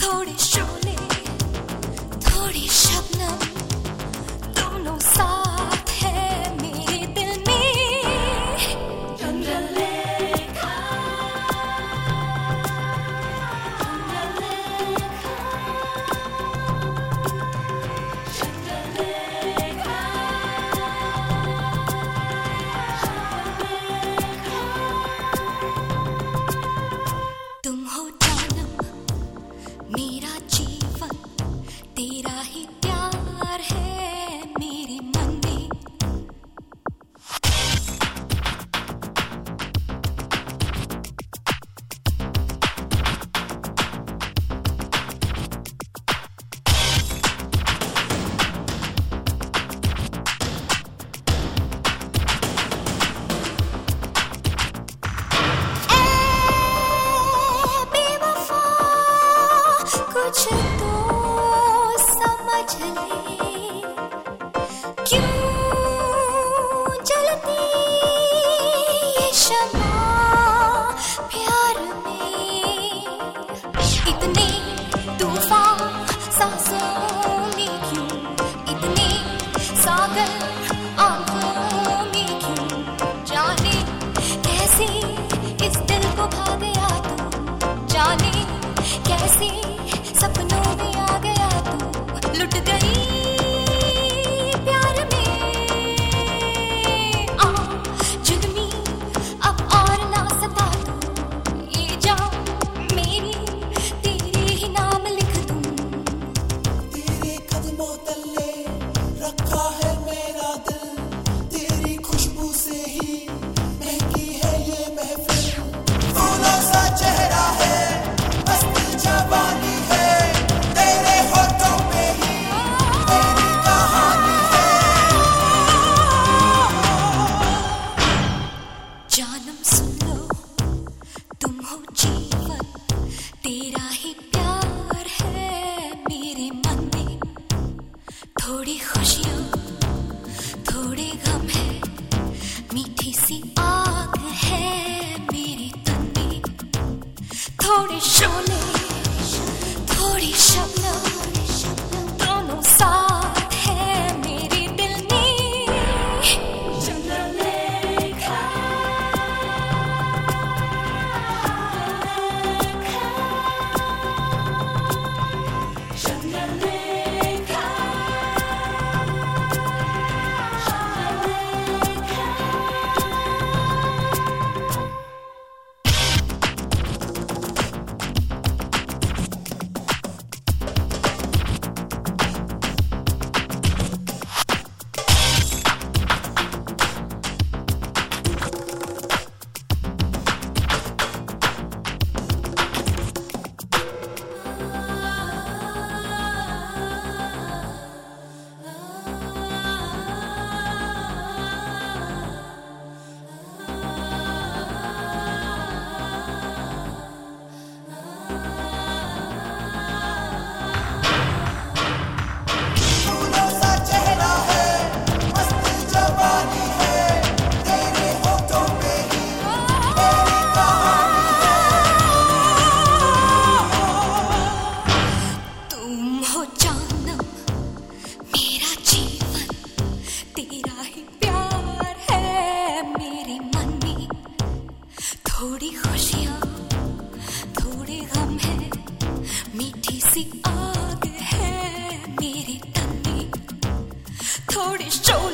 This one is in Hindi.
थोड़े शोले थोड़ी शबनम दोनों साथ है मेरे दिल में। चंद्रलेखा तुम हो जानम मेरा जीवन तेरा ही प्यार है मेरे मन में। कुछ तो समझ ले क्यों जलती ये शम्मा प्यार में। इतने तूफान सांसों में क्यों, इतने सागर आंखों में क्यों, जाने कैसे इस दिल को भा गया तू, जाने कैसे सपनों में आ गया तू, लुट गई प्यार में। आ जुगमी अब और ना सता तू, ये जान मेरी तेरे ही नाम लिख दूं। तेरे कदमों तले रखा है मेरा दिल, तेरी खुशबू से ही महकी है ये महफिल। फूलों सा चेहरा है मस्त जवानी है, तेरे होठों पे ही तेरी कहानी है। जानम सुन लो तुम हो जीवन तेरा ही प्यार है मेरे मन में। थोड़ी खुशियाँ थोड़े गम है, मीठी सी आग है मेरे तन में। थोड़े शोले थोड़ी शबनम दोनों साथ है मेरे दिल में। चंद्रलेखा चंद्रलेखा फूलों सा चेहरा है मस्त जवानी है, तेरे होठों पे ही तेरी कहानी है। तुम हो जानम मेरा जीवन तेरा ही प्यार है मेरे मन में। थोड़ी खुशियाँ थोड़े गम है, मीठी सी आग है मेरे तन में। थोड़े शोले